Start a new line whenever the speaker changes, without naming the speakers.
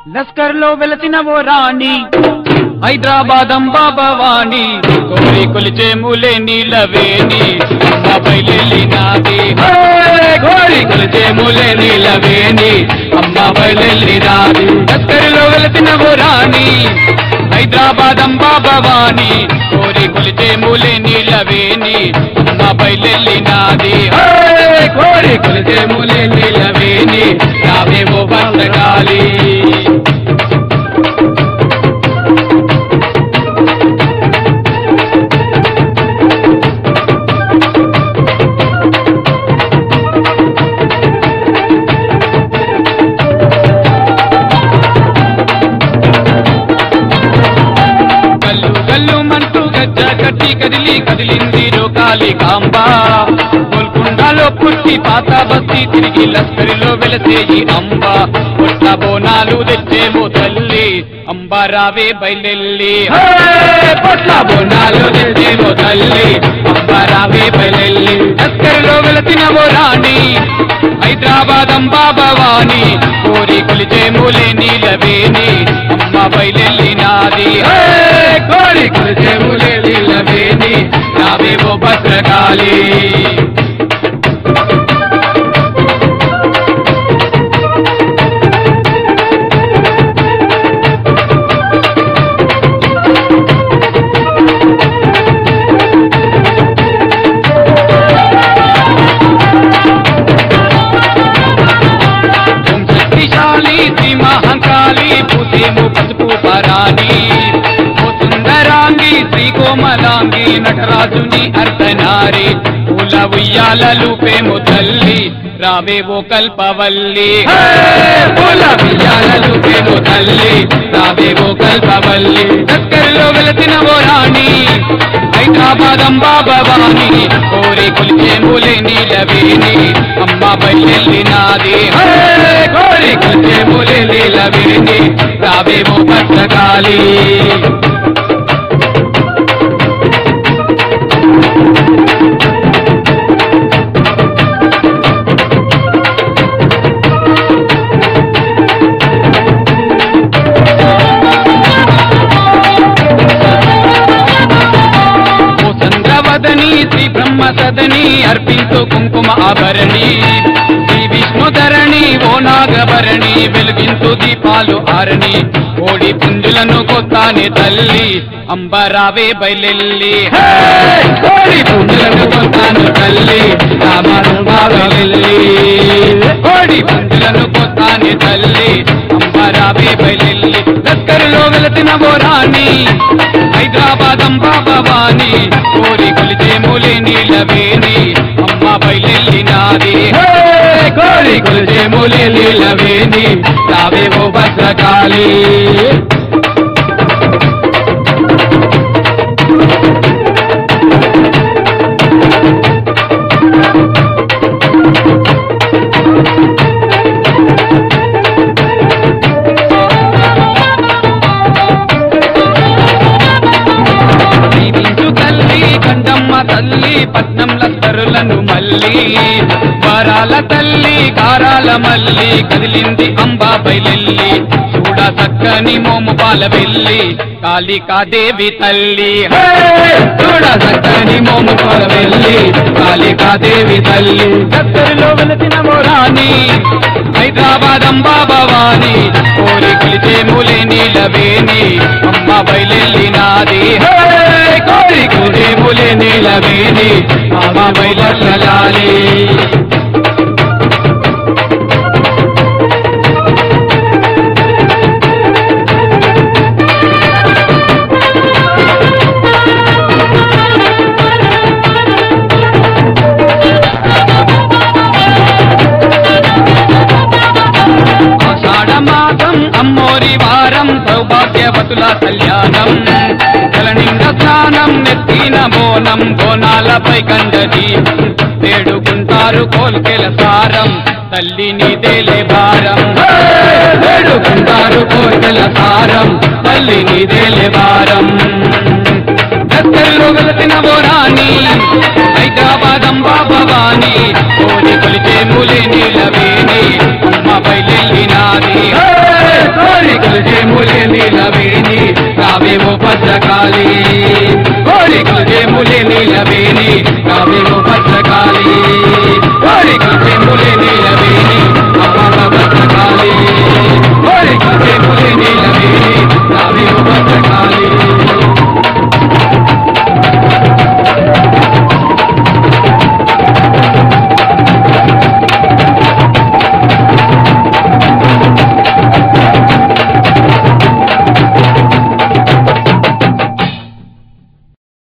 లస్కర్లో వెలసిన ఓ రాణి హైదరాబాద్ అంబా భవాని కోరి కొలిచే మూలే నీలవేణి అమ్మపై లెల్లినాది కోరి కొలిచే మూలే నీలవేణి అమ్మపై లెల్లినాది లస్కర్లో వెలసిన ఓ రాణి హైదరాబాద్ అంబా భవాని కోరి కొలిచే మూలే నీలవేణి అమ్మపై లెల్లినాది కోరి కొలిచే మూలే నీలవేణి రావేమో భద్రకాళి కదిలింది రోకాలి కాంబా గోల్కొండలో పుట్టి పాత బస్తీ తిరిగి లస్కరిలో వెలసేయి అంబా పొట్ల బోనాలు తెచ్చేమో తల్లి అంబా రావే బయలెల్లి పొట్ల బోనాలు తెచ్చేమో తల్లి అంబా రావే బయలెల్లి లస్కరిలో వెలసిన ఓ రాణి హైదరాబాద్ అంబా భవాని కోరి కొలిచే మూలే నీలవేణి అమ్మ బయలెల్లి నాది కోరి కొలిచే మూలే నీలవేణి రావేమో భద్రకాళి మహంకాళి పూసేము పసుపు పరాణి సుందరాంగి శ్రీ కోమలాంగి నటరాజుని అర్ధనారి పూల ఉయ్యాలలు పేము తల్లి రావేవో కల్పవల్లి పూల ఉయ్యాలలు పేము తల్లి రావేవో కల్పవల్లి లస్కరిలో వెలసిన ఓ రాణి హైదరాబాద్ అంబా భవాని కోరి కొలిచే మూలే నీలవేణి అమ్మ బయలెల్లినాది కోరి కొలిచే మూలే నీలవేణి రావేమో భద్రకాళి శ్రీ బ్రహ్మ సదని అర్పించు కుంకుమ ఆభరణి శ్రీ విష్ణుధరణి ఓ నాగభరణి వెలిగించు దీపాలు ఆరణి కోడి పుంజులను కొత్తాని తల్లి అంబరావే బయలెల్లి కోడి పుంజులను కొత్తాను తల్లి రామల్లి కోడి పుంజులను కొత్తాని తల్లి అంబరావే బయలెల్లి లస్కరిలో వెలసిన ఓ రాణి హైదరాబాద్ అంబా భవాని కోరి కొలిచే మూలే నీలవేణి అమ్మ బయలెల్లినాది కోరి కొలిచే మూలే నీలవేణి రావేవో భద్రకాళి తల్లి పట్నం లస్కరులను మల్లి వరాల తల్లి కారాల మల్లి కదిలింది అంబా బయలెల్లి చూడ చక్కని మోము పాల వెళ్ళి కాళికాదేవి తల్లి చూడ చక్కని మోము పాల వెళ్ళి కాళికాదేవి తల్లి లస్కరిలో వెలసిన ఓ రాణి హైదరాబాద్ అంబా భవాని కోరి కొలిచే మూలే నీలవేణి అమ్మ బయలెల్లినాది కోరి కొలిచే మూలే నీలవేణి అమ్మ బయలెల్లాలి అమ్మోరి వారం సౌభాగ్యవతుల కళ్యాణం జలనింగ స్నానం నెత్తిన బోనం బోనాలపై కండది వేడుకుంటారు కోల్కెల సారం తల్లి నీదేలే భారం వేడుకుంటారు కోల్కెల సారం తల్లి నీదేలే భారం లస్కరిలో వెలసిన ఓ రాణి హైదరాబాద్ అంబా భవాని కోరి కొలిచే మూలే నీలవేణి అమ్మ బయలెల్లినాది కోరికలు జేములే నీలవేణి రావేమో భద్రకాళి కోరికలు జేములే నీలవేణి